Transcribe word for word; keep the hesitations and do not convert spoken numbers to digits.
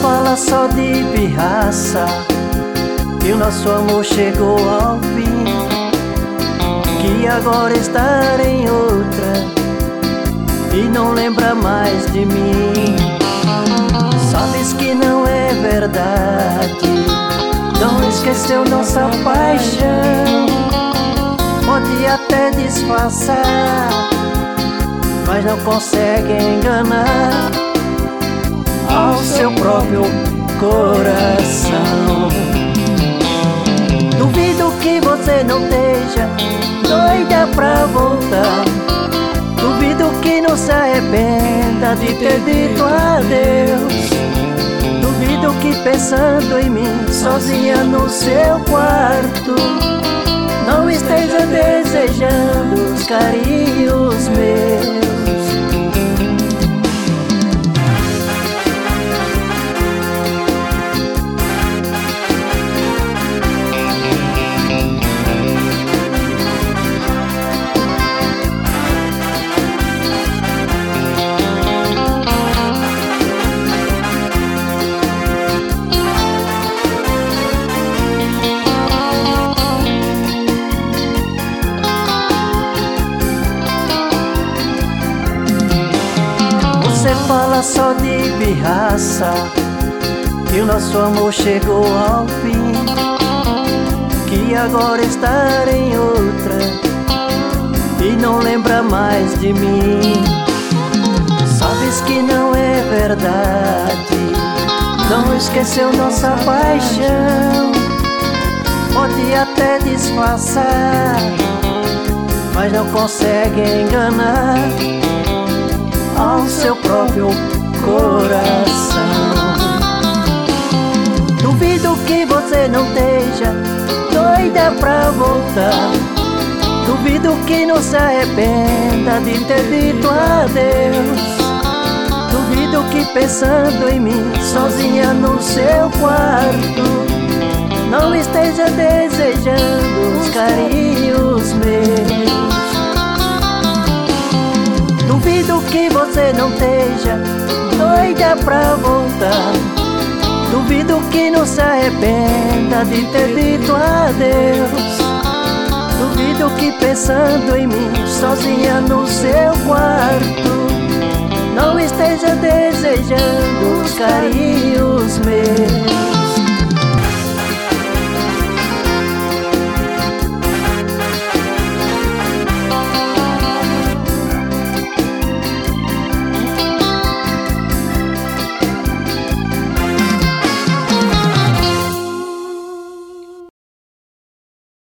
fala só de pirraça, que o nosso amor chegou ao fim, que agora está em outra e não lembra mais de mim. Sabes que não é verdade, não esqueceu nossa paixão. Pode até disfarçar, mas não consegue enganar ao seu próprio coração. Duvido que você não esteja doida pra voltar. Duvido que não se arrependa de ter dito adeus. Duvido que pensando em mim sozinha no seu quarto não esteja desejando os carinhos meus. Você fala só de pirraça, que o nosso amor chegou ao fim, que agora está em outra e não lembra mais de mim. Sabes que não é verdade, não esqueceu nossa paixão. Pode até disfarçar, mas não consegue enganar ao seu próprio coração. Duvido que você não esteja doida pra voltar. Duvido que não se arrependa de ter dito adeus. Duvido que pensando em mim sozinha no seu quarto não esteja desejando os carinhos meus. Duvido que você não esteja doida pra voltar. Duvido que não se arrependa de ter dito adeus. Duvido que pensando em mim sozinha no seu quarto não esteja desejando os carinhos meus.